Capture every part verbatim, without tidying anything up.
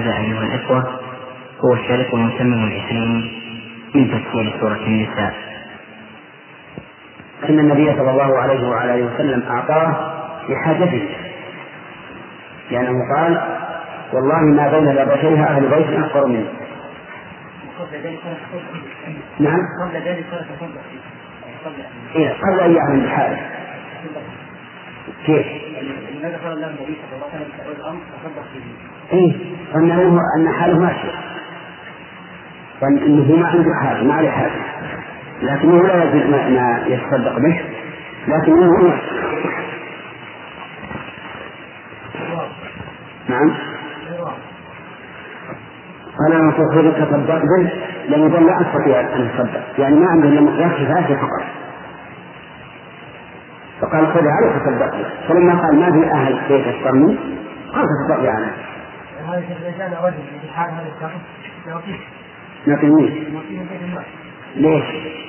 هذا أيها الإخوة هو الشريط المتمم العشرين من تفسير سورة النساء. أن النبي صلى الله عليه وعلى آله وسلم أعطاه لحاجته، لأنه قال: والله ما بين لابتيها أهل بيت أكبر منه. نعم، قبل ذلك تصدق إيه قبل أن يعمل بحاله. كيف؟ لماذا قال الله النبي صلى الله عليه وسلم الأمر تصدق فيه؟ إيه أنه أن حاله ماشية، وأنه ما عنده حاله، ما عليه حاله، لكنه لا يجب ما يتصدق به، لكنه هو. نعم. قال أنا أتصدق تصدق به لأنه لا أستطيع أن أتصدق، يعني ما عنده إلا مقدار كفاية فقط، فقال خذ عليه تصدق به. فلما قال ما في أهل بيت الصرمي قال تصدق به عنه. هذا الرجال رجل في حال هذا الشخص يعطيه نعطيه ليش؟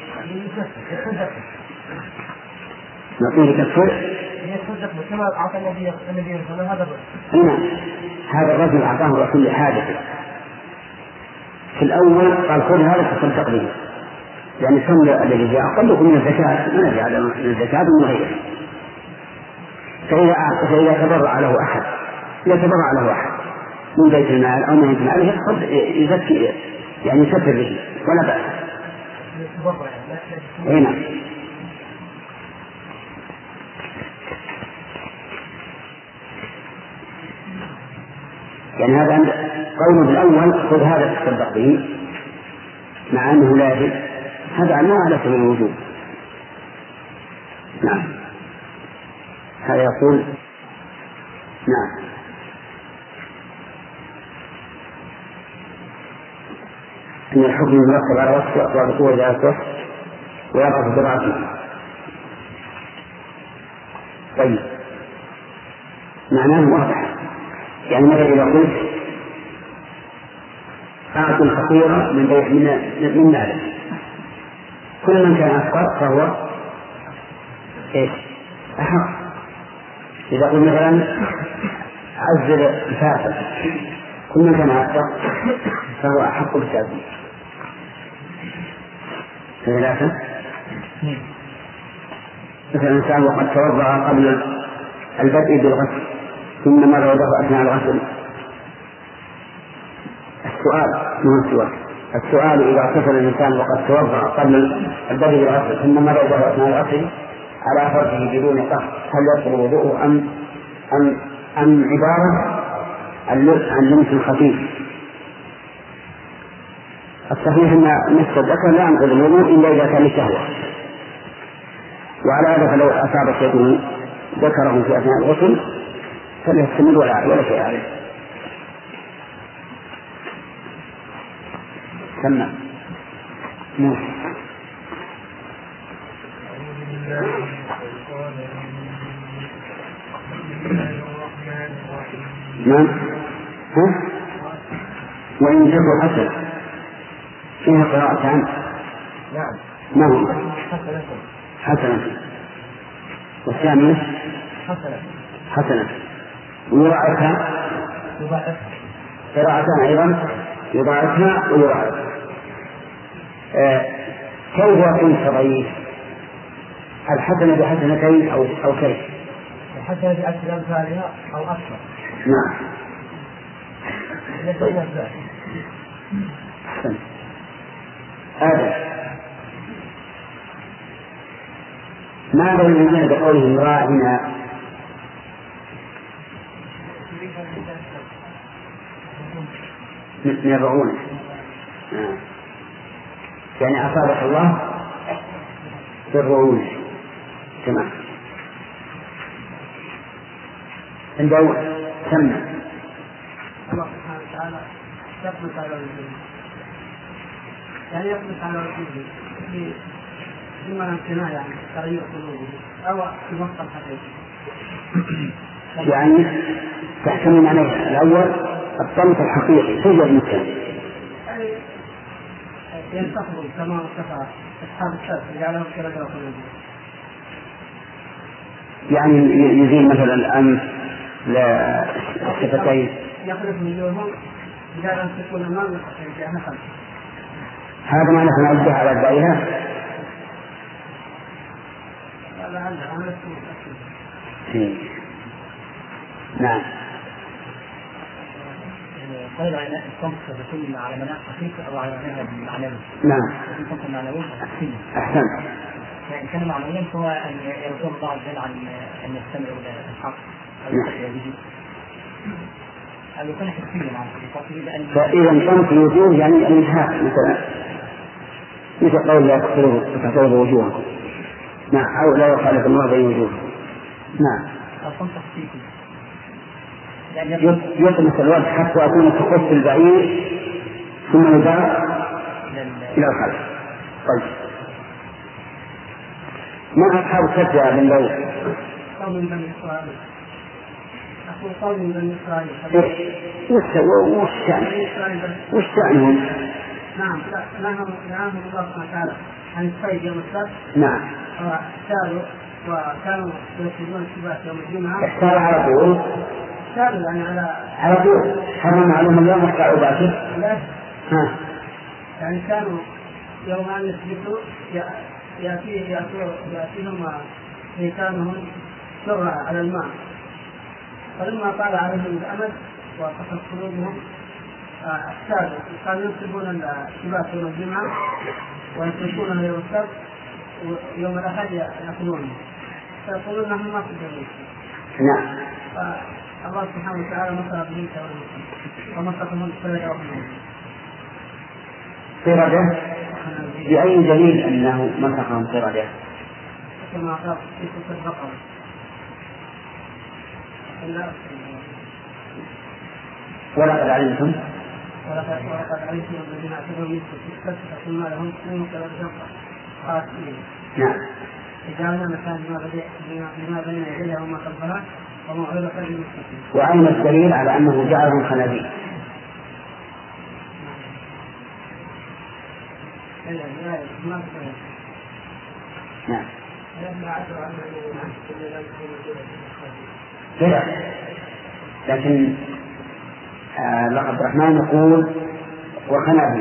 نعطيه كفر كما أعطى النبي النبي صلى الله عليه وسلم. نعم، هذا الرجل أعطاه الرسول لحاجته. في الأول قال خذ هذا تصدق به، يعني كم الذي جاء أقله من الزكاة، من جعل من الزكاة من غيره. فإذا فإذا تبرع له أحد يتبرع له أحد من بيت المال أو من بيت المال يزكي، يعني يسفر به ولا بأس. هنا يعني هذا قوله بالأول خذ هذا تصدق به مع أنه لا يجب، هذا ما على سبيل الوجوب. نعم، هذا يقول نعم أن الحكم يرتب على وصف أقوال القوة إلى الوصف ويقف برأسه. طيب معناه واضح، يعني مثلا إذا قلت أعطي الفقير من بيت من ماله، كل من كان أفقر فهو إيش؟ أحق. إذا قلت مثلا عزل الفاسد، كل من كان أفقر فهو أحق بالتعزيز. ثلاثة مثلا إنسان وقد توضأ قبل البدء بالغسل ثم مر وضوءه أثناء الغسل. السؤال من السؤال السؤال إذا اغتسل الإنسان وقد توضأ قبل البدء بالغسل ثم مر وضوءه أثناء الغسل على فرجه بدون طهر، هل يبطل وضوءه أم أم أم عبارة عن لمس خفيف؟ الصحيح أن مس الذكر لا ينقض الوضوء إلا إذا كان شهوة، وعلى هذا فلو أصاب شيء ذكره في أثناء الغسل فليستمر ولا ولا شيء عليه. سمع موسى. نعم. ها؟ وإن تكن حسن فيها قراءتان. نعم. ما هو؟ حسنة. والثانية حسنة. حسنة. ويضاعفها قراءتان أيضا، يضاعفها ويضاعفها. آه كيف يكون ضعيف؟ الحسنة بحسنتين أو أو كيف؟ الحسنة بأكثر أمثالها أو أكثر. نعم. هذا ماذا يريدون بقولهم راعنا؟ يرعونه، يعني أصابك الله بالرعونة. تمام. عنده سمع الله سبحانه وتعالى يقبض على وجوده، يعني يقبض على وجوده في ثم امتناع يعني تغيير قلوبه أو في وسط الحقيقة. يعني تحتمل عليه الأول الطمس الحقيقي توجد الإنسان، يعني ينتقل كما وصف أصحاب الشرك جعلهم كرجل قلوبهم، يعني يزيل مثلا الأنف لا الشفتين يخلق من جوههم إذا لم تكون أمام فإنها خمسة. هذا ما نحن نوجه على الدائرة. نعم. قيل على الصمت تكون على مناخ خفيف أو على مناخ معنوي. نعم. الصمت المعنوي أحسن. فإن كان معنويا فهو أن يرجو الله عز وجل عن أن يستمع إلى الحق أو يستمع به. أو يكون حسيا عن الحقيقة. فإذا الصمت الوجوه يعني الإنهاء مثلا مثل قول لا تقتربوا وجوهكم. نعم. أو لا يخالف الله بين وجوهكم. نعم. الصمت خفيف. يطمس الوجه حتى أكون تخص البعير ثم يدار إلى الخلف. طيب. ما أصحاب السجدة من لو قول من بني إسرائيل أقول قول من بني إسرائيل وش وش شأنهم؟ نعم نعم نعم الله سبحانه وتعالى عن الصيد يوم السبت. نعم. واحتالوا وكانوا يركضون السباحة يوم الجمعة. احتالوا على طول. احتالوا يعني على على طول. حرم عليهم اليوم احتالوا باكر. لا. ها. يعني كانوا يوم أن يسبتوا يأتيه يأتوا يأتيهم حيتانهم سرعة على الماء. فلما طال عليهم الأمد وقصت قلوبهم احتالوا كانوا يكتبون الشباك يوم الجمعة ويتركونه يوم السبت ويوم الأحد يأكلونه فيقولون نحن ما قدرنا. نعم. فالله سبحانه وتعالى مصر بهم ومصرهم قردة وحنون. قردة؟ بأي دليل أنه مسخهم قردة؟ كما قال في سورة البقرة. ولقد علمتم ولقد علمتم الذين اعتدوا منكم في السبت فقلنا لهم كونوا قردة خاسئين. نعم. وجعلنا مكان لما بين يديها وما خلفها وموعظة للمتقين. وأين الدليل على أنه جعلهم خنازير؟ نعم. كذا. لكن آه لقد الرحمن يقول وخنازير.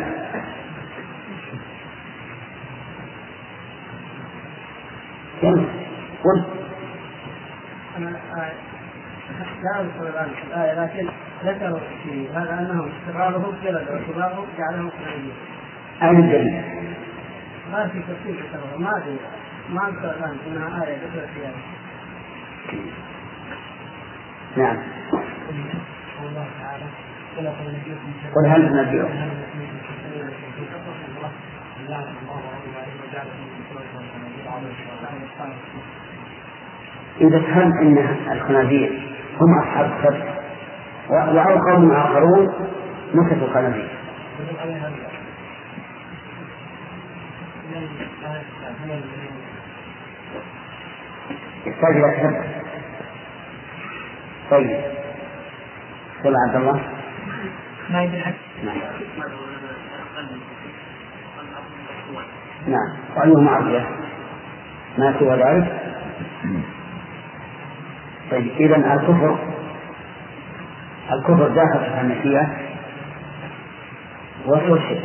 قل. أنا لا أذكر الآن الآية لكن ذكروا في هذا أنهم استقرارهم قردة وكبارهم جعلهم خنازير. أين الدليل؟ ما في تفسير ذكره ما أدري ما أذكر الآن إنها آية ذكرت فيها. نعم. قل هل ننبئكم إذا فهم أن الخنازير هم أصحاب السبت وعلى قوم آخرون مسكوا الخنازير. يحتاج إلى تثبت. طيب. قل عبد الله. ما يدري الحق. نعم. نعم. وأيهما أرجح؟ ما سوى ذلك. طيب. إذن الكفر الكفر داخل في الحنفية والشرك.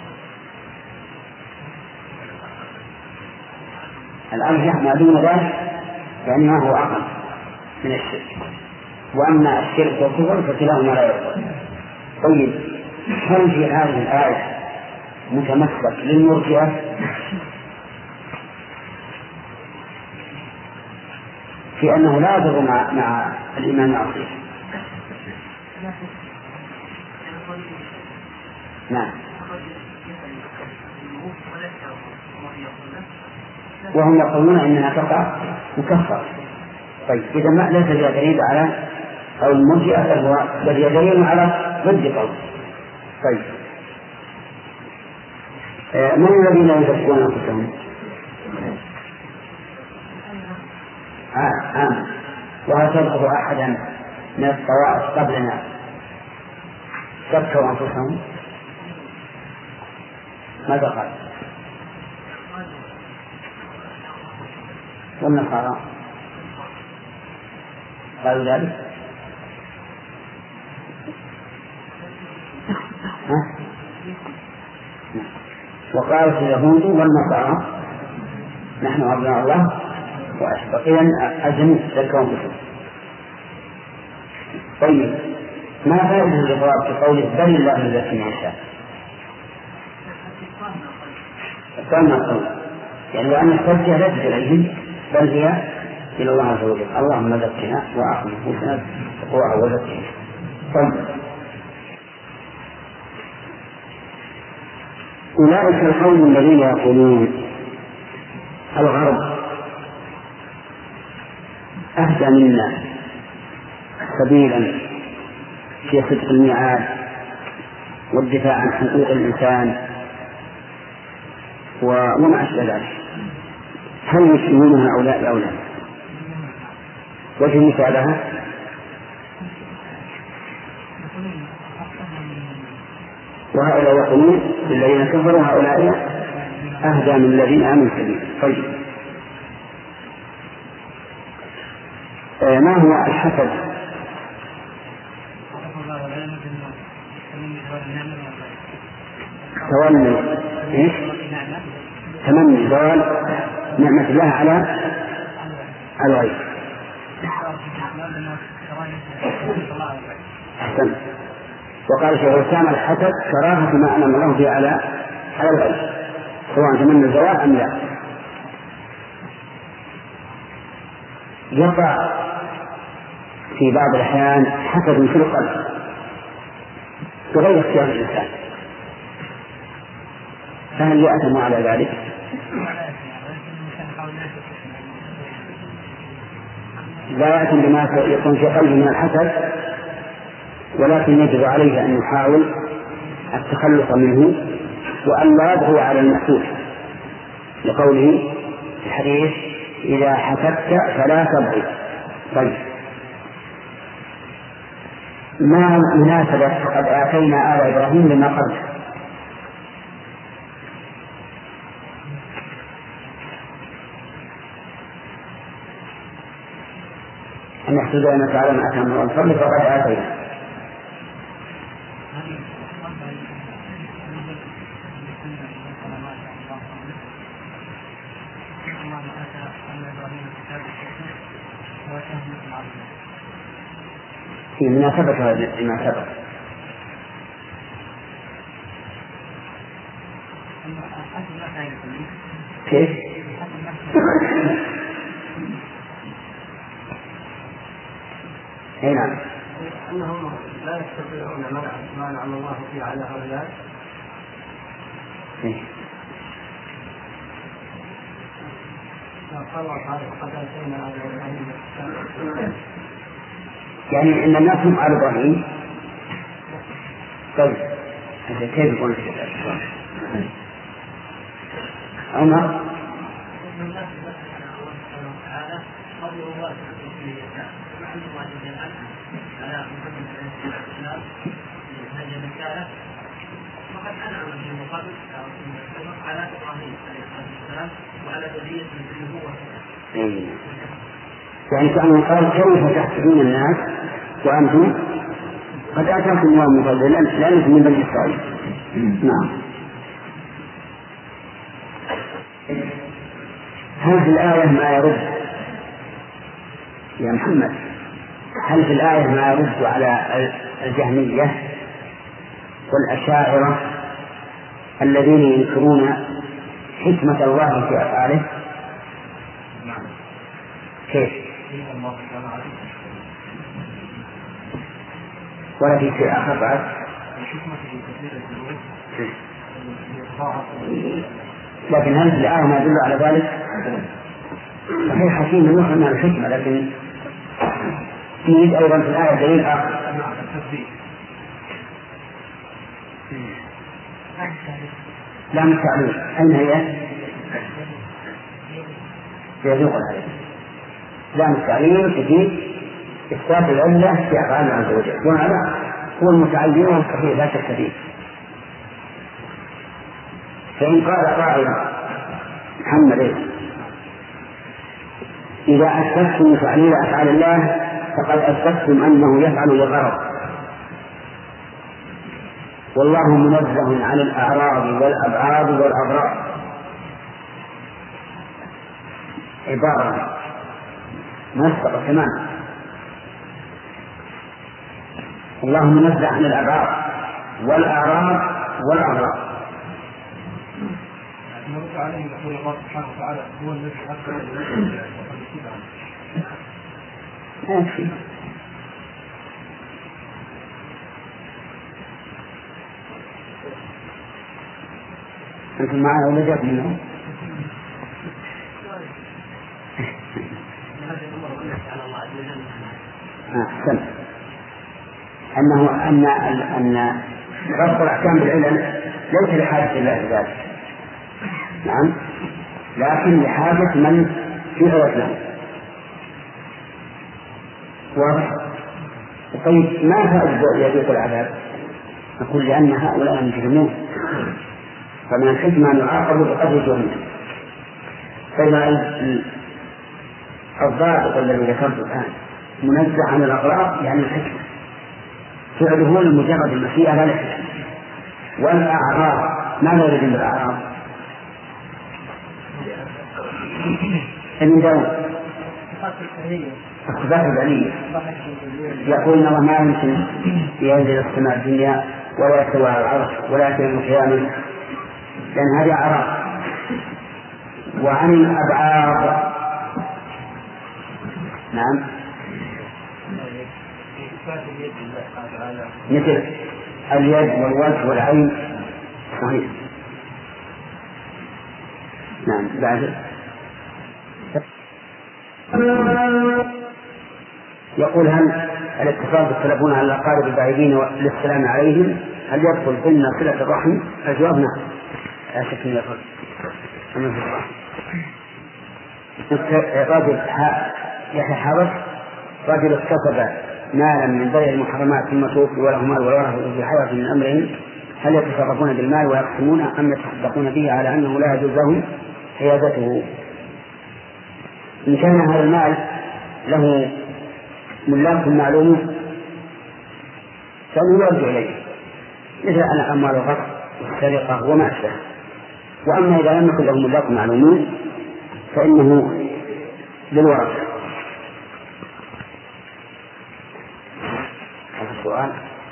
الأرجح ما دون ذلك يعني ما هو أقل من الشرك. وأما الشرك والكفر فكلاهما لا يقبل. طيب. هل في هذه الآية متمسك للمرجئة في أنه لا يضر مع, مع الإيمان العظيم؟ نعم. وهم يقولون إنها تقع مكفر. طيب. إذا ما ليس فيها دليل على أو المرجئة بل هي دليل على ضد قول. طيب. آه من الذين يزكون أنفسهم؟ آه آه. وهل تذكر أحدا من الطوائف قبلنا زكوا أنفسهم؟ ماذا قال؟ والنصارى قالوا ذلك. ها؟ وقالت اليهود والنصارى نحن أبناء الله وأحبقيا الجميع ذكرهم بكم. طيب ما فائدة الإضراب في قوله بل الله يزكي من يشاء؟ الثاني القول يعني لأن التزكية لا تجي إليهم بل هي إلى الله عز وجل. اللهم زكنا وأعط نفوسنا تقواها وزكها. طيب أولئك القوم الذين يقولون الغرب أهدى منا سبيلا في صدق الميعاد والدفاع عن حقوق الإنسان وما أشبه ذلك، هل يشملون هؤلاء أو لا؟ وجه مثالها وهؤلاء يقولون للذين كفروا هؤلاء أهدى من الذين آمنوا سبيلا. طيب آه ما هو الحسد؟ تولي إيش؟ تمني زوال نعمة الله على الغير. أحسن. وقال شيخ الإسلام الحسد كراهة ما أنعم الله به على على الغير سواء تمنى الزوال أم لا. يقع في بعض الأحيان حسد في القلب بغير اختيار الإنسان، فهل يأثم على ذلك؟ لا يأثم بما يكون في قلبه من الحسد، ولكن يجب عليه أن يحاول التخلص منه وأن لا يبغي على المحسود، لقوله في الحديث إذا حسدت فلا تبغي. طيب ما مناسبة قد آتينا آل إبراهيم لما قبل؟ أن يحسد أن تعالى ما أتى من الفضل فقد آتينا. في مناسبة لما سبق كيف؟ نعم أنهم لا يستطيعون منع ما أنعم الله فيه على هؤلاء. يعني إن الناس هم آل إبراهيم. طيب هذا كيف يكون السؤال؟ عمر وقد أنعم به المقابل على إبراهيم عليه السلام وعلى ذرية النبوة. يعني كأنه قال كيف تحسدون الناس وأنتم قد آتاكم الله من فضله لا أنتم من بني إسرائيل. نعم. هل في الآية ما يرد يا محمد هل في الآية ما يرد على الجهمية والأشاعرة الذين ينكرون حكمة الله في أفعاله؟ كيف؟ ولا في شيء آخر بعد؟ لكن هل في الآية ما يدل على ذلك؟ صحيح حكيم يوحى أنها الحكمة، لكن يريد أيضا في الآية دليل آخر. لا مستعليم أين هي؟ يذوق العلم. لا مستعليم تجيب إثبات العلة في أفعال عز وجل، وهذا هو المتعلم والصحيح لا شك فيه. فإن قال قائل محمد إذا أثبتم تعليل أفعال الله فقد أثبتم أنه يفعل للغرض، والله منزه عن الأعراض والأبعاد والأضرار. عبارة منسقة تماما. الله منزه عن الأبعاد والأعراض والأضرار. نرد عليه يقول الله سبحانه وتعالى هو الذي أكبر ماشي. أنتم معنا ولا جاء منه؟ أحسن. أنه أن أن ربط الأحكام بالعلم ليس لحاجة الله ذلك، نعم، لكن لحاجة من يعرف له. واضح؟ طيب ما فائدة يذوق العذاب؟ نقول لأن هؤلاء مجرمون، فمن الحكمة أن يعاقبوا بقدر جرمهم. فإذا الضابط الذي ذكرته الآن منزه عن الأغراض يعني الحكمة، فعله لمجرد المشيئة لا الحكمة. والأعراض ماذا يريد بالأعراض؟ المداوم الصفات الفعلية. يقول إن الله ما يمكن ينزل السماء الدنيا ولا يستوى على العرش ولا يتم قياما، لأن هذه أعراض. وعن الأبعاد نعم مثل اليد والوجه والعين. صحيح. نعم. بعد يقول هل الاتصال بالتلفون على الأقارب البعيدين للسلام عليهم هل يدخل ضمن صلة الرحم؟ الجواب نعم، لا شك أنه يدخل. رجل يحيى حرص رجل اكتسب مالا من بيع المحرمات ثم توفي وله مال وورثه في حياة من أمرهم، هل يتصرفون بالمال ويقسمونه أم يتصدقون به على أنه لا يجوز لهم حيازته؟ إن كان هذا المال له ملاك معلوم فإنه يرجع إليه، مثل أن أموال الغصب والسرقة وما أشبه. وأما إذا لم يكن له ملاك معلومون فإنه للورثة. هذا السؤال.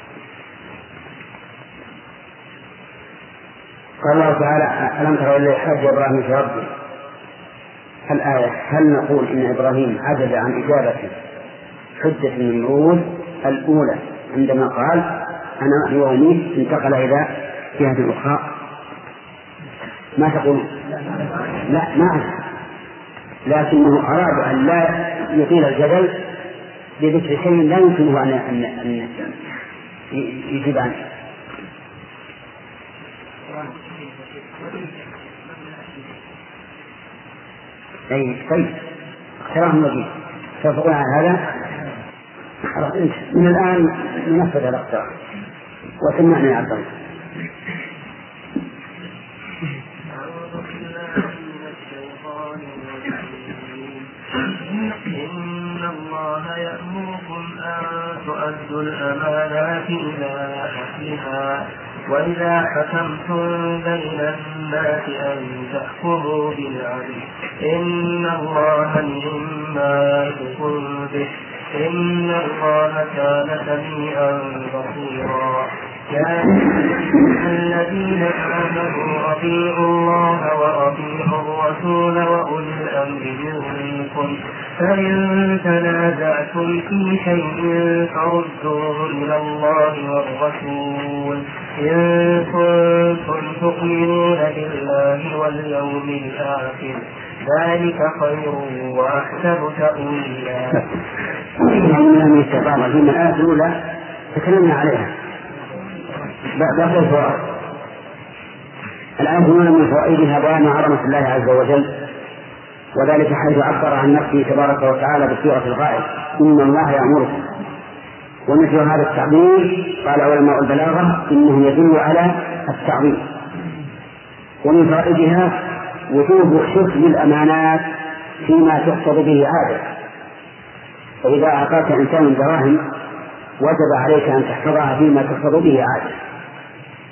قال الله تعالى ألم ترى إلى حاج إبراهيم في ربه الآية. هل نقول إن إبراهيم عجز عن إجابة حجة النمرود الأولى عندما قال أنا أحيي وأميت انتقل إلى جهة أخرى؟ ما تقول؟ لا ما عجز، لكنه أراد أن لا يطيل الجدل بذكر شيء لا يمكنه أن أن يجيب عنه. أي طيب اقتراح مجيد توافقون على هذا؟ من الآن ننفذ الاقتراح وسمعنا يا عبد الله. إن الله يأمركم أن تؤدوا الأمانات إلى أهلها وإذا حكمتم بين الناس أن تحكموا بالعدل إن الله نعم يحكم به إن الله كان سميعا بصيرا. يا الذين آمنوا أطيعوا الله وأطيعوا الرسول وأولي الأمر منكم فإن تنازعتم في شيء فردوه إلى الله والرسول إن كنتم تؤمنون بالله واليوم الآخر ذلك خير وأحسن تأويلا. من الشيطان الرجيم الآية الأولى تكلمنا عليها بقي الفوائد. الآية الأولى من فوائدها بيان عظمة الله عز وجل، وذلك حيث عبر عن نفسه تبارك وتعالى بصيغة الغائب إن الله يأمركم. ومثل هذا التعبير قال علماء البلاغة إنه يدل على التعظيم. ومن فوائدها وجوب حفظ الأمانات فيما تقتضي به عادة. فإذا أعطاك إنسان دراهم وجب عليك أن تحفظها فيما تقتضي به عادة،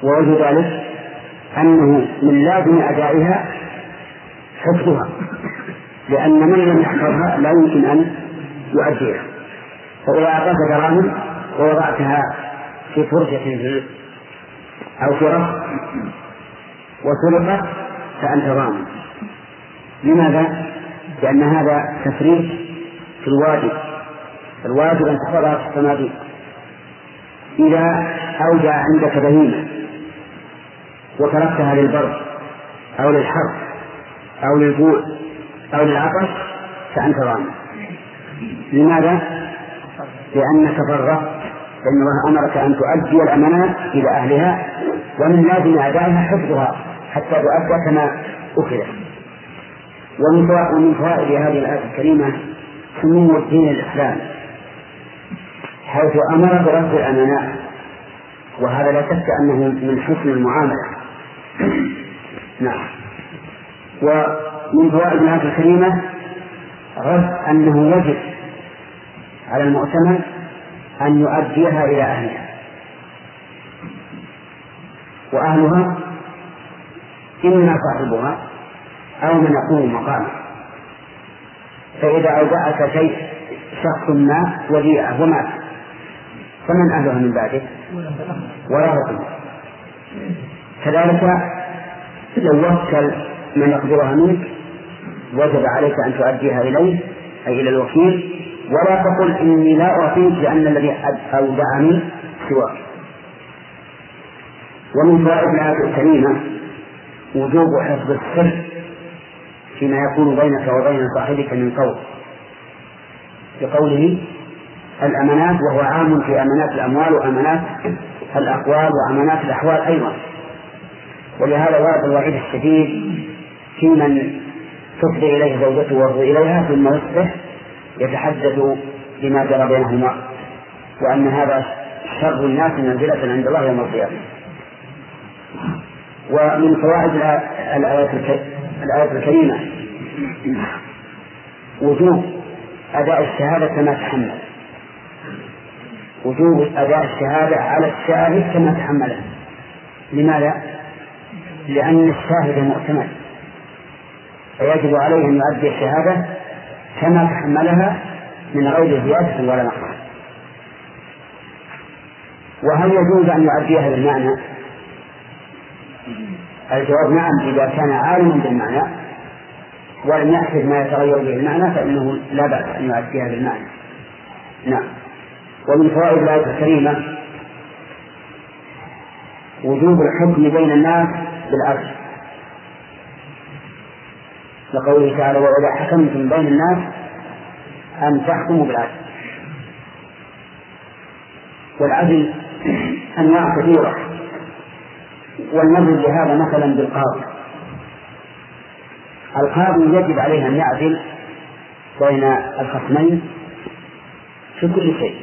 ووجه ذلك أنه من لازم أدائها حفظها، لأن من لم يحفظها لا يمكن أن يؤديها. فإذا أعطاك دراهم ووضعتها في فرجة أو في رف وسرقت فأنت ضامن. لماذا؟ لأن هذا تفريط في الواجب، الواجب أن تحفظها في الصناديق. إذا أودع عندك بهيمة وتركتها للبرد أو للحر أو للجوع أو للعطش فأنت ضامن. لماذا؟ لأنك فرطت، لأن الله أمرك أن تؤدي الأمانات إلى أهلها، ومن لازم أدائها حفظها حتى تؤدى كما أخذت. ومن فوائد هذه الآية الكريمة سمو الدين الإسلامي، حيث أمر برد الأمانات، وهذا لا شك أنه من حسن المعاملة. نعم. ومن فوائد الآية الكريمة رد أنه يجب على المؤتمن أن يؤديها إلى أهلها، وأهلها إما صاحبها أو من يقوم مقامه. فإذا أودعك شيء شخص ما وديعة ومات فمن أهلها من بعده؟ ورثته. كذلك لو وكل من يقدرها منك وجب عليك أن تؤديها إليه أي إلى الوكيل، ولا تقل إني لا أعطيك لأن الذي أودعني سواك. ومن فوائد الآية الكريمة وجوب حفظ السر فيما يكون بينك وبين صاحبك من قول، بقوله الأمانات، وهو عام في أمانات الأموال وأمانات الأقوال وأمانات الأحوال أيضا. ولهذا ورد الوعيد الشديد في من تفضي إليه زوجته وهو إليها ثم يصبح يتحدث بما جرى بينهما، وأن هذا شر الناس منزلة عند الله يوم القيامة. ومن فوائد الآية الكريمة وجوب أداء الشهادة كما تحمل، وجوب أداء الشهادة على الشاهد كما تحمله. لماذا؟ لأن الشاهد مؤتمن، فيجب عليه أن يؤدي الشهادة كما تحملها من غير زيادة ولا نقص. وهل يجوز أن يؤديها بالمعنى؟ الجواب نعم، إذا كان عالما بالمعنى ولم يحفظ ما يتغير به المعنى فإنه لا بأس أن يؤديها بالمعنى. نعم. ومن فوائد الآية الكريمة وجوب الحكم بين الناس بالعدل، لقوله تعالى وإذا حكمتم بين الناس أن تحكموا بالعدل. والعدل أنواع كثيرة، ولنضرب لهذا مثلا بالقاضي. القاضي يجب عليه أن يعدل بين الخصمين في كل شيء.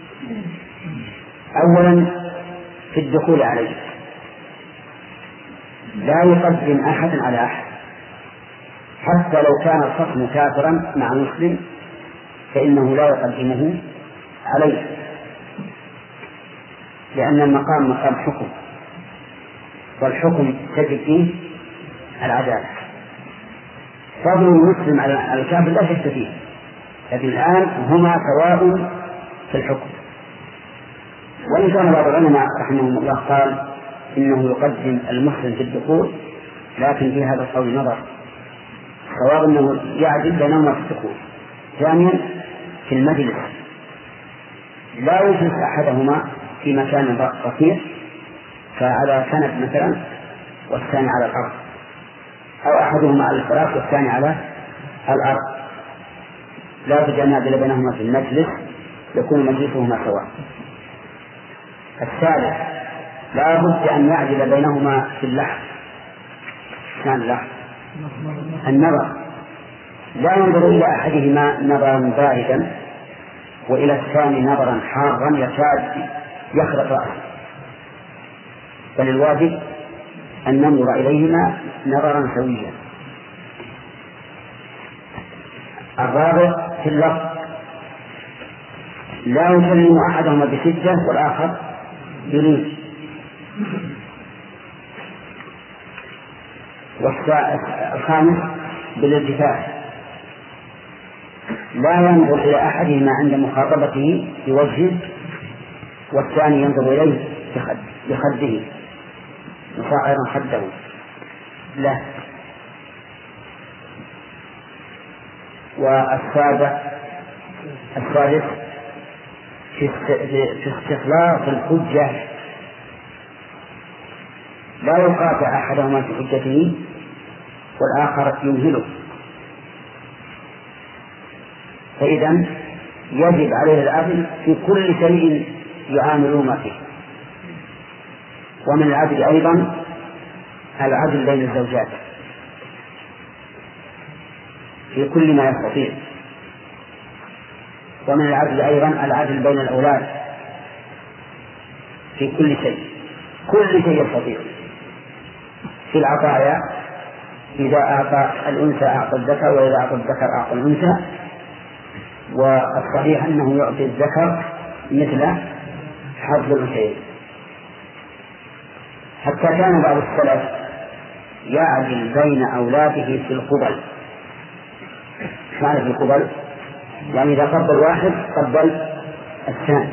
أولا في الدخول عليه، لا يقدم أحد على أحد، حتى لو كان الخصم كافرا مع مسلم فإنه لا يقدمه عليه، لأن المقام مقام حكم، والحكم تجب فيه العدالة. فضل المسلم على الكافر لا شك فيه، لكن الآن هما سواء في الحكم. وإن كان بعض العلماء رحمهم الله قال إنه يقدم المسلم في الدخول، لكن في هذا القول نظر، سواء أنه يعدل بينهما في الدخول. ثانيا في المجلس لا يجلس أحدهما في مكان رفيع فعلى كنب مثلا والثاني على الأرض، أو أحدهما على الفراش والثاني على الأرض، لا بد أن يعدل بينهما في المجلس يكون مجلسهما سواء. الثالث لا بد أن يعدل بينهما في اللحظ، كان اللحظ النظر، لا ينظر إلى أحدهما نظرا باردا وإلى الثاني نظرا حارا يكاد يخرق رأسه، بل الواجب أن ننظر إليهما نظرا سويا. الرابع في اللفظ، لا يكلم أحدهما بشدة والآخر بلين، والخامس بالالتفات، لا ينظر إلى أحدهما عند مخاطبته بوجهه، والثاني ينظر إليه بخده مصاعرا خده له. والسابع الثالث في استخلاص الحجة، لا يقاطع أحدهما في حجته والآخر يمهله، فإذا يجب عليه العدل في كل شيء يعاملون فيه. ومن العدل أيضا العدل بين الزوجات في كل ما يستطيع، ومن العدل أيضا العدل بين الأولاد في كل شيء، كل شيء يستطيع. في العطايا إذا أعطى الأنثى أعطى الذكر، وإذا أعطى الذكر أعطى الأنثى، والصحيح أنه يعطي الذكر مثل حظ الأنثيين. حتى كان بعض السلف يعدل بين أولاده في القبل. معنى في القبل يعني إذا قبل واحد قبل الثاني،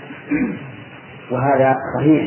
وهذا صحيح.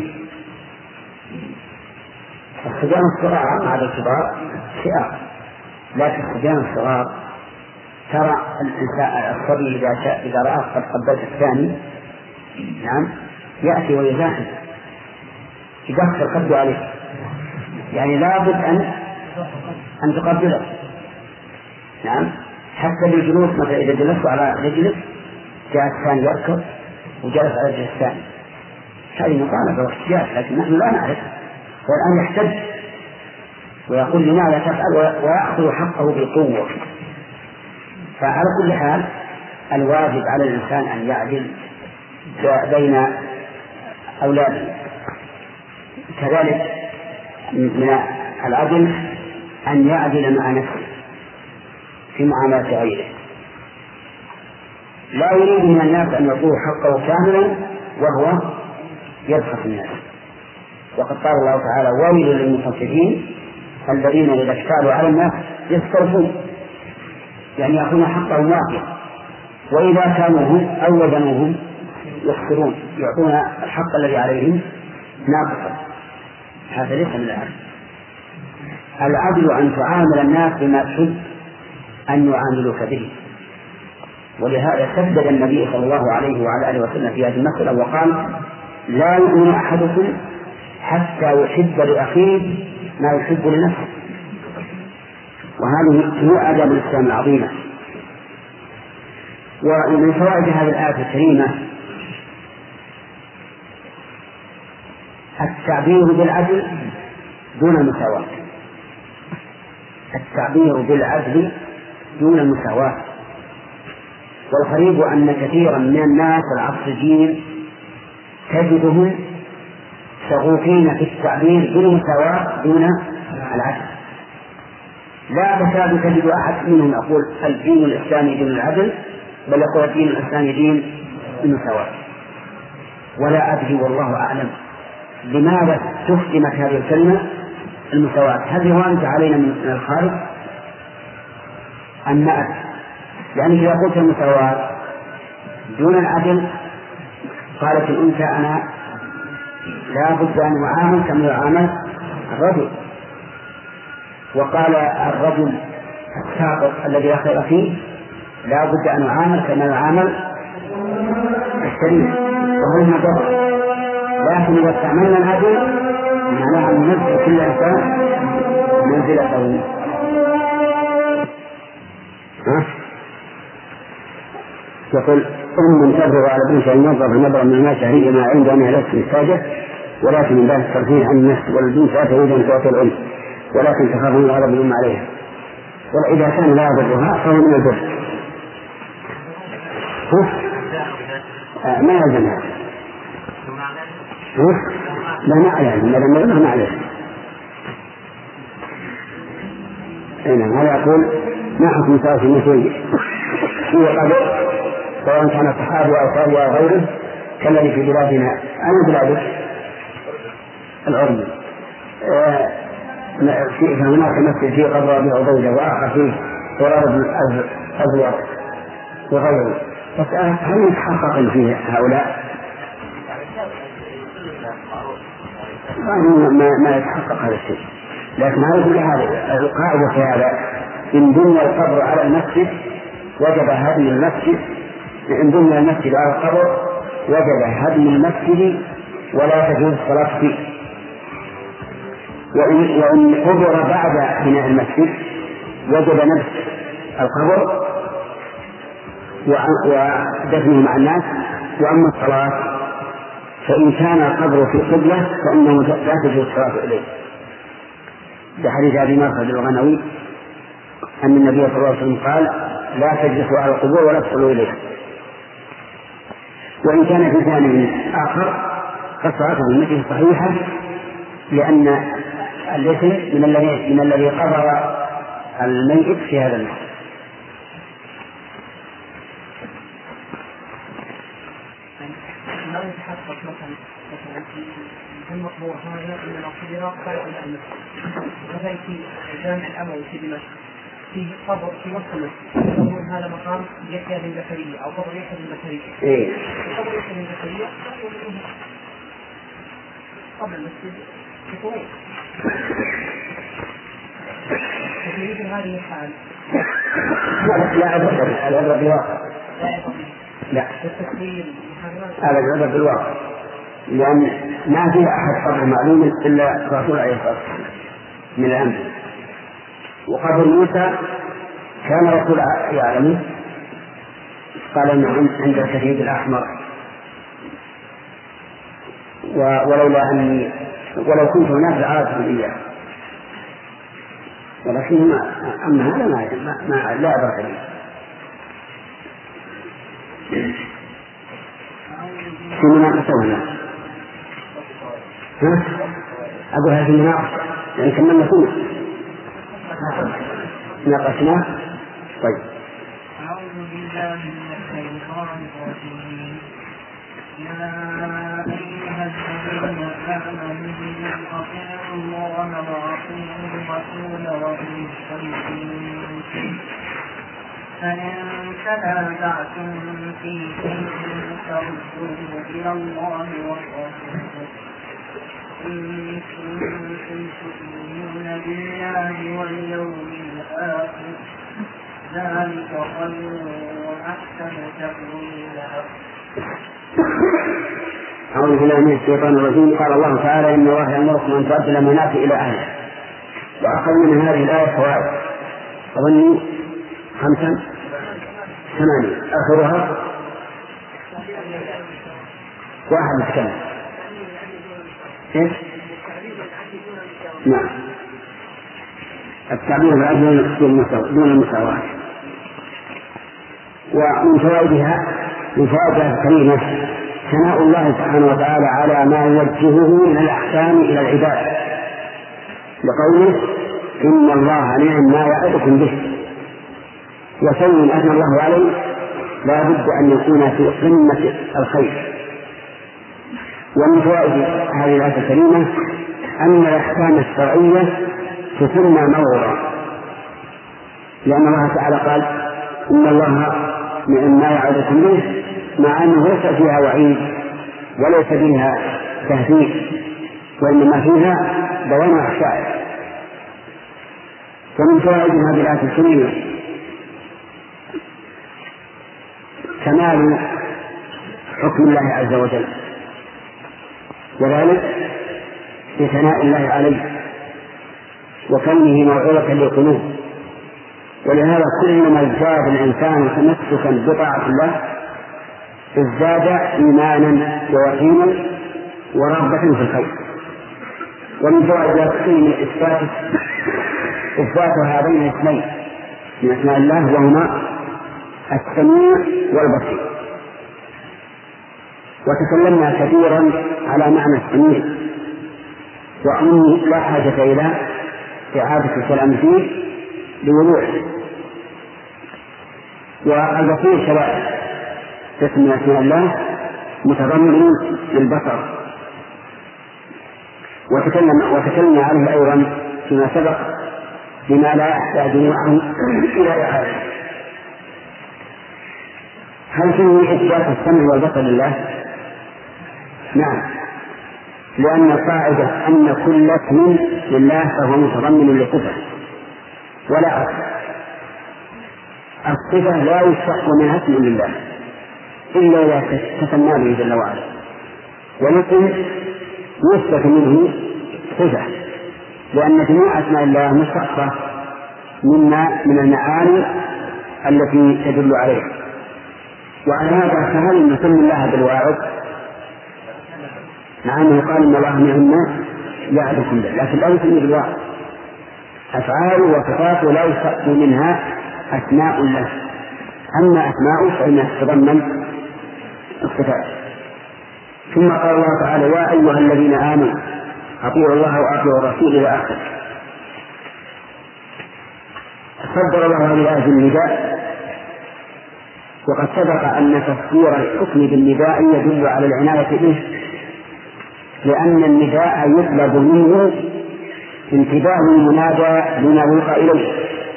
الصبيان الصغار مع الكبار شيء آخر، لكن الصبيان الصغار ترى الإنسان الصبي إذا شاء إذا رأى قد قبلت الثاني نعم يأتي ويزاحم يدخل قبله عليه، يعني لابد أن أن تقبله نعم. حتى بالجلوس مثلا إذا جلست على رجلك جاء الثاني يركض وجلس على رجل الثاني، هذه مطالبة واحتياج، لكن نحن لا نعرف. والآن يحتج ويقول لماذا تفعل ويأخذ حقه بالقوة. فعلى كل حال الواجب على الإنسان أن يعدل بين أولاده. كذلك من العدل أن يعدل مع نفسه في معاملة غيره، لا يريد من الناس أن يعطوه حقه كاملا وهو يبخس الناس. وقد قال الله تعالى: ويل للمطففين الذين إذا اكتالوا على الناس يستوفون، يعني يأخذون حقهم واقعا، وإذا كانوا هم أو وزنوهم يخسرون، يعطون الحق الذي عليهم ناقصا. هذا ليس من العدل. العدل أن تعامل الناس بما تحب أن يعاملوك به. ولهذا سدد النبي صلى الله عليه وعلى آله وسلم في هذه المسألة وقال: لا يؤمن أحدكم حتى يحب لأخيه ما يحب لنفسه. وهذه هي آداب الإسلام العظيمة. ومن فوائد هذه الآية الكريمة التعبير بالعدل دون المساواة، التعبير بالعدل دون المساواة. والغريب أن كثيرا من الناس العصريين تجدهم شغوفين في التعبير بالمساواة دون العدل. لا تكاد تجد أحد منهم يقول الدين الإسلامي دين العدل، بل يقول الدين الإسلامي دين المساواة. ولا أدري والله أعلم لماذا تختمت هذه الكلمة المساواة. هل يوانت علينا من الخارج أم نأت؟ يعني إذا قلت المساواة دون العدل قالت الأنثى أنا لا بد أن أعامل كما يعامل الرجل، وقال الرجل الساقط الذي لا خير فيه لا بد أن أعامل كما يعامل الشريف، وهو المضر. لكن إذا استعملنا العدل معناها أن ننزل كل إنسان منزلته. يقول: أم تبرغ على بنت أن ينظر نظرا من الماء شهريا ما عند أنها لست محتاجة، ولكن من باب الترفيه عن النفس، والبنت لا تريد أن تعطي الأم ولكن تخاف من غضب الأم عليها، وإذا كان لا يضرها فهو من البر. آه ما يلزم هذا. لا ما يلزم، ما يلزم ما عليه. نعم. هذا يقول: ما حكم ساوي المسؤول هو قدر سواء كان الصحابي أو صحابي أو غيره كالذي في بلادنا. أنا بلادك الأردن. آه فهناك مسجد فيه قبر أبي عبيدة وآخر فيه ضرار بن الأزور وغيره، بس هل يتحقق فيه هؤلاء؟ ما ما يتحقق هذا الشيء، لكن هذه هذه القاعدة في هذا: إن بني القبر على المسجد وجب هدم المسجد، إن بني المسجد على القبر وجب هدم المسجد ولا تجوز الصلاة فيه. وإن, وإن قبر بعد بناء المسجد وجب نبش القبر ودفنه مع الناس. وأما الصلاة فإن كان القبر في قبلة فإنه لا تجوز الصلاة إليه، بحديث أبي مرثد الغنوي أن النبي صلى الله عليه وسلم قال: لا تجلسوا على القبور ولا تصلوا إليها. وإن كان في جانب آخر فالصلاة بالمسجد صحيحة، لأن الاسم من الذي من الذي قبر الميت في هذا المكان. لو يتحقق مثلا مثلا في المقبور هذا ان القبر خارج المسجد، مثلا في جامع الاموي في دمشق في قبر في وسط المسجد، يقول هذا مقام يحيى بن زكريا او قبر يحيى بن زكريا. إيه. قبر يحيى بن زكريا قبل المسجد في طويل. ففي مثل هذه الحال لا أبدا العبرة بالواقع. لا هذا العبرة بالواقع، لأن ما في أحد قبر معلوم إلا الرسول عليه الصلاة والسلام من الأنبياء. وقبر موسى كان الرسول يعلمه، قال إنه عند الكثيب الأحمر، ولولا أني ولو كنت هناك لعرفت إياه، ولكن ما أما هذا ما, ما لا أبرك لي. في مناقشة ولا ها؟ أقول هذه المناقشة يعني كملنا فينا ناقشنا. طيب. أعوذ بالله من الشيطان الرجيم. يا أيها الذين آمنوا أطيعوا الله وأطيعوا الرسول وأولي الأمر منكم، فإن تنازعتم في شيء فردوه إلى الله والرسول إن كنتم تؤمنون بالله واليوم الآخر، ذلك خير وأحسن تأويلا. أعوذ بالله من الشيطان الرجيم. قال الله تعالى: إن الله يأمركم أن تؤدوا الأمانات إلى أهلها. وأخذ من هذه الآية فوائد أظن خمسا ثمانية، آخرها واحد يتكلم. إيش؟ نعم، التعبير بالعدل دون المساواة. ومن فوائدها من فوائدها الكريمة ثناء الله سبحانه وتعالى على ما يوجهه من الأحكام إلى العباد، لقوله: إن الله نعم ما يعظكم به. وشيء أثنى الله عليه لا بد أن يكون في قمة الخير. ومن فوائد هذه الآية الكريمة أن الأحكام الشرعية تسمى نورا، لأن الله تعالى قال: إن الله نعم ما يعظكم به، مع أنه ليس فيها وعيد وليس فيها تهديد، وإنما فيها بيان أحكام. ومن فوائد هذه الآية الكريمة كمال حكم الله عز وجل، وذلك بثناء الله عليه وكونه موعظة للقلوب. ولهذا كلما ازداد الإنسان تمسكا بطاعة الله ازداد إيمانا ويقينا ورغبة في الخير. ومن فوائد الكريم إثبات إثبات هذين الاثنين من أسماء الله، وهما السميع والبصير. وتكلمنا كثيرا على معنى السميع، وأنه لا حاجة إلى إعادة الكلام فيه لوضوحه. والبصير كذلك اسم من أسماء الله متضمن للبصر. وتكلم وتكلمنا عليه أيضا فيما سبق بما لا يحتاج معه إلى إعادة. هل فيه إثبات السمع والبصر لله؟ نعم، لأن القاعدة أن كل اسم لله فهو متضمن لصفة ولا أصل. الصفة لا يشتق منها اسم لله إلا إذا تسمى به جل وعلا، ولكن يثبت منه صفة، لأن جميع أسماء الله مشتقة مما من المعاني التي تدل عليه. وعلى هذا فهل نسمي الله بالواعظ؟ مع أنه قال إن الله نعم يعدكم به، لكن لا يسمي بالواعظ. أفعال وصفات لا يشتق منها أسماء له، أما أسماء فإنها تتضمن الصفات. ثم قال الله تعالى: يا أيها الذين آمنوا أطيعوا الله وأطيعوا الرسول إلى آخره. صدر الله هذه الآية بالنداء، وقد سبق أن تفسير الحكم بالنداء يدل على العناية به، لأن النداء يطلب منه انتباه المنادى لما يلقى إليه.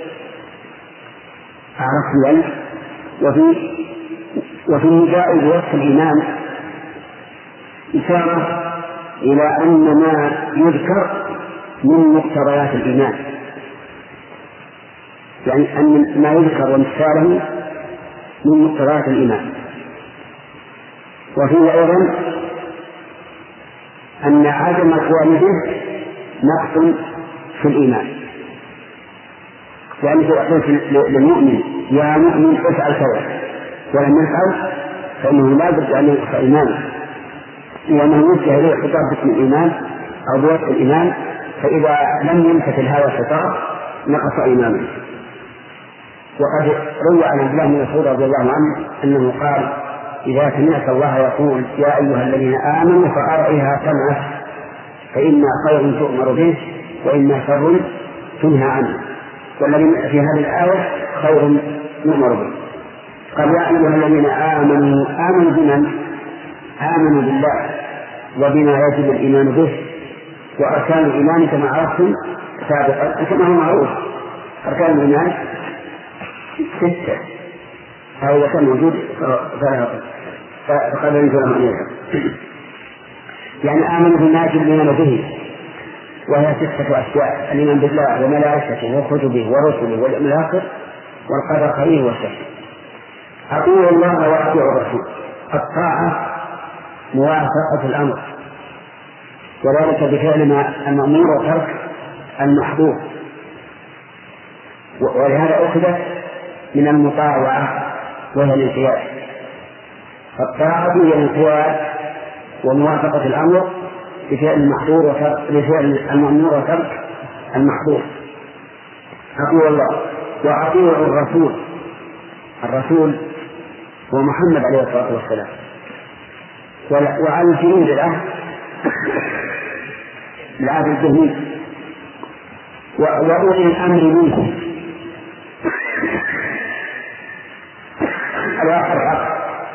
أعرف ذلك؟ وفي وفي النداء بوصف الإيمان إشارة إلى أن ما يذكر من مقتضيات الإيمان، يعني أن ما يذكر وامتثاله من مقتضيات الإيمان. وفيه أيضا أن عدم القيام به نقص في الإيمان، يعني في أحدث للمؤمن: يا مؤمن افعل كذا، ولم يفعل فإنه لا بد أن ينقص إيمانه، لأنه يوجه إليه خطاب باسم الإيمان أو بوصف الإيمان، فإذا لم يمتثل هذا الخطاب نقص إيمانه. وقد روى عن عبد الله بن مسعود رضي الله عنه أنه قال: إذا سمعت الله يقول يا أيها الذين آمنوا فأرعها سمعك، فإما خير تؤمر به وإما شر تنهى عنه. والذي في هذه الآية خير يؤمر به. قال: يا أيها الذين آمنوا. آمنوا بمن؟ آمنوا بالله وبما يجب الإيمان به، وأركان الإيمان كما عرفتم سابقا كما هو معروف. أركان الإيمان ستة، هذا كان موجود فقد ينزل من يجب. يعني آمنوا بما يجب الإيمان به، وهي ستة أشياء: الإيمان بالله وملائكته وكتبه ورسله واليوم الآخر والقدر خيره وشره. أطيعوا الله وأطيعوا الرسول. الطاعة موافقة الأمر، وذلك بفعل ما المأمور وترك المحظور، ولهذا أخذت من المطاوعة وهي الانقياد. الطاعة هي الانقياد وموافقة الأمر بفعل المحظور وترك بفعل المأمور وترك المحظور. أطيعوا الله وأطيعوا الرسول. الرسول هو محمد عليه الصلاة والسلام، وعلى الجنود العهد العهد الذهني وأولي الأمر منهم. الآخر حق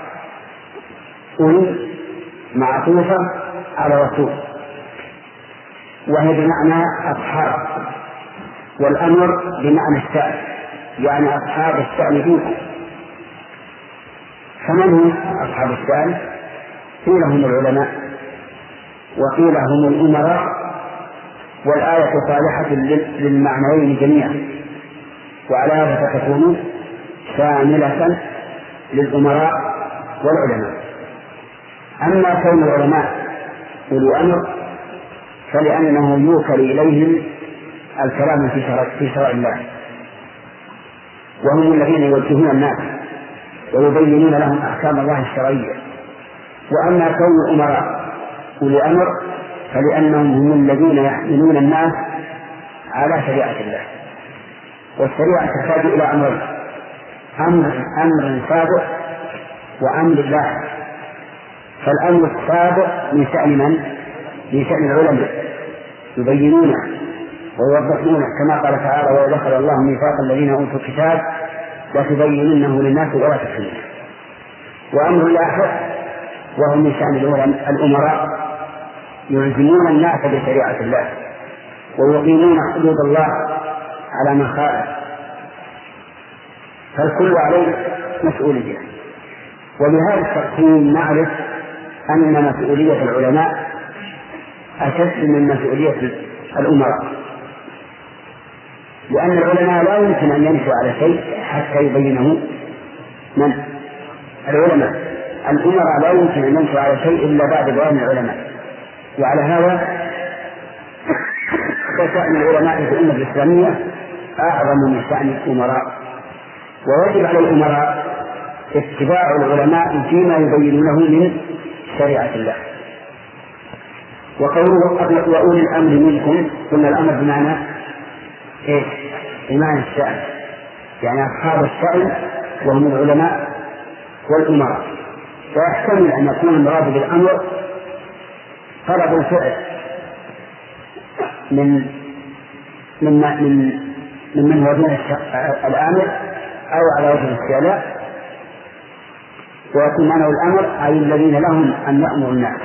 أولي معطوفة على رسول، وهي بمعنى أصحاب، والأمر بمعنى الشأن، يعني أصحاب الشأن فيكم. فمن هم أصحاب الشأن؟ قيل هم العلماء، وقيل هم الأمراء، والآية صالحة للمعنيين جميعا، وعلى هذا فتكون شاملة للأمراء والعلماء. أما كون العلماء أولي أمر فلأنه يوكل إليهم الكلام في شرع, في شرع الله، وهم الذين يوجهون الناس ويبينون لهم أحكام الله الشرعية. وأما كون الأمراء أولي أمر فلأنهم هم الذين يحملون الناس على شريعة الله، والشريعة تحتاج إلى أمرين: أمر أمر سابق وأمر الله. فالأمر السابق من شأن من؟ من شأن العلماء، يبينون ويوضحون كما قال تعالى: ويدخل الله ميثاق الذين أوتوا الكتاب لتبيننه للناس ولا تكتمونه. وأمر الآخر وهو من شأن الأمراء، يلزمون الناس بشريعة الله ويقيمون حدود الله على من خالف، فالكل عليه مسؤولية. وبهذا التقسيم نعرف أن مسؤولية العلماء أشد من مسؤولية الأمراء، لأن العلماء لا يمكن أن يمشوا على شيء حتى يبينه من العلماء. الأمراء لا يمكن أن يمشوا على شيء إلا بعد بيان العلماء. وعلى هذا فشأن العلماء في الأمة الإسلامية أعظم من شأن الأمراء، ويجب على الأمراء اتباع العلماء فيما يبينونه من شريعة الله. وقوله وأولي الأمر منكم، قلنا الأمر بمعنى إيه؟ بمعنى الشأن، يعني أصحاب الشأن وهم العلماء والأمراء. ويحتمل أن يكون المراد بالأمر طلب الفعل من من من ممن هو دون الآمر أو على وجه الاستعلاء، ويكون معنى الأمر أي الذين لهم أن يأمروا الناس،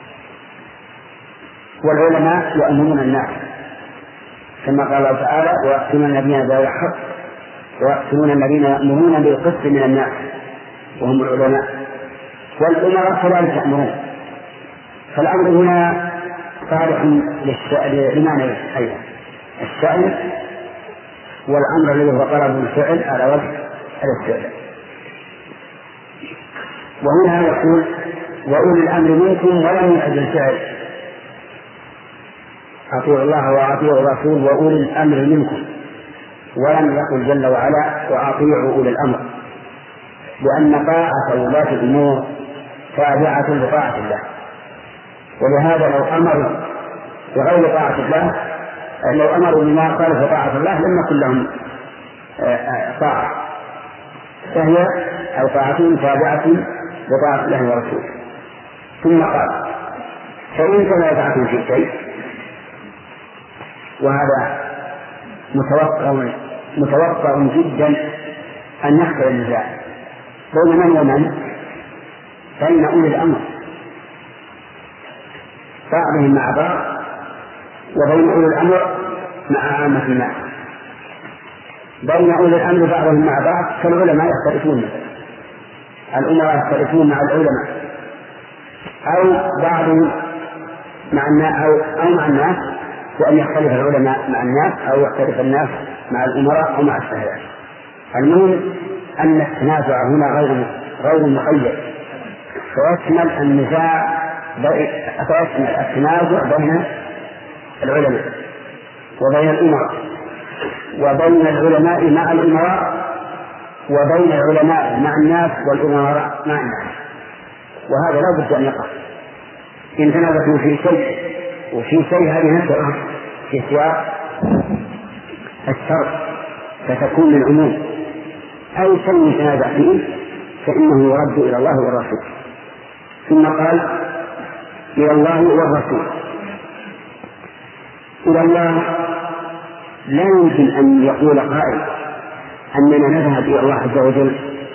والعلماء يأمرون الناس كما قال الله تعالى ويقتلون الذين بغير حق ويقتلون الذين يأمرون بالقسط من الناس وهم العلماء. والأمراء كذلك يأمرون. فالأمر هنا صالح لمعنى أيضا الشأن والأمر الذي هو طلب الفعل على وجه الاستعلاء. وهنا يقول وأولي الأمر منكم ولم يعد الفعل، أطيعوا الله وأطيعوا الرسول وأولي الأمر منكم، ولم يقل جل وعلا وأطيعوا أولي الأمر، لأن طاعة ولاة الأمور تابعة لطاعة الله. ولهذا لو أمروا بغير طاعة الله، لو أمروا بما خالف طاعة الله لم يكن لهم طاعة، فهي أو طاعتهم تابعة لطاعة الله ورسوله. ثم قال فإن تنازعتم في شيء، وهذا متوقع متوقع جدا أن يحصل النزاع بين من ومن، بين أولي الأمر بعضهم مع بعض، وبين أولي الأمر مع عامة الناس. بين أولي الأمر بعضهم مع بعض كالعلماء يختلفون، الأمراء يختلفون مع العلماء، أو بعضهم مع الناس أو, أو مع الناس، وأن يختلف العلماء مع الناس أو يختلف الناس مع الأمراء أو مع السهلات. المهم أن التنازع هنا غير غير مقيد، فيشمل النزاع فيشمل التنازع بين العلماء وبين الأمراء، وبين العلماء مع الأمراء، وبين العلماء مع الناس والأمراء مع الناس. وهذا لا بد أن يقع. إن تنازعوا في شيء وفي شيء هذه نشرة في سياق الشرع فتكون للعموم، أي شيء يتنازع فيه فإنه يرد إلى الله والرسول. ثم قال إلى الله والرسول. إلى الله لا يمكن أن يقول قائل أننا نذهب إلى الله عز وجل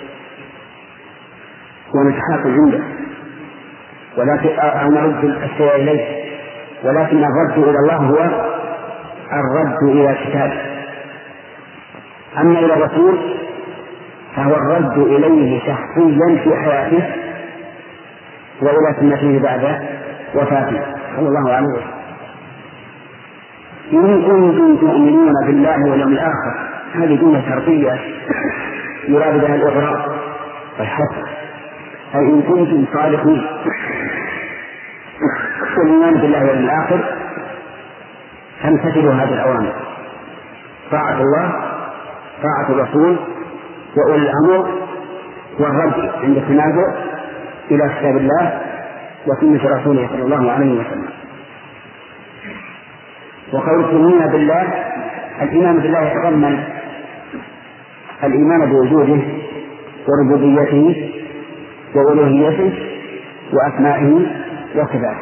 ونتحاكم عنده ولكن أو نرد الأشياء إليه، ولكن الرد إلى الله هو الرد إلى كتابه. أما إلى الرسول فهو الرد إليه شخصيا في حياته وإلى سنته بعد وفاته صلى الله عليه وسلم. إن كنتم تؤمنون بالله واليوم الآخر، هذه جملة شرطية يراد بها الإغراء والحث، أي إن كنتم صادقين الإيمان بالله واليوم الآخر فامتثلوا هذه الأوامر: طاعة الله، طاعة الرسول، وأولي الأمر، والرد عند التنازع إلى كتاب الله وسنة رسوله صلى الله عليه وسلم. وقول تؤمنون بالله، الإيمان بالله يتضمن الإيمان بوجوده وربوبيته وألوهيته وأسمائه وصفاته.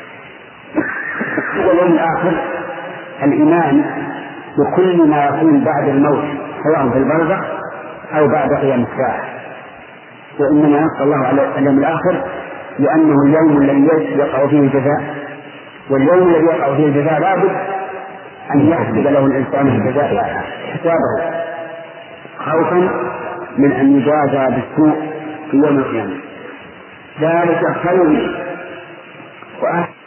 واليوم الآخر الإيمان بكل ما يكون بعد الموت سواء في البرزخ أو بعد قيام الساعة. وإنما نص الله على اليوم الآخر لأنه اليوم الذي يقع فيه الجزاء، واليوم الذي يقع فيه الجزاء لابد أن يحسب له الإنسان الجزاء حسابه خوفا من أن يجازى بالسوء في يوم القيامة. ذلك خير وأحسن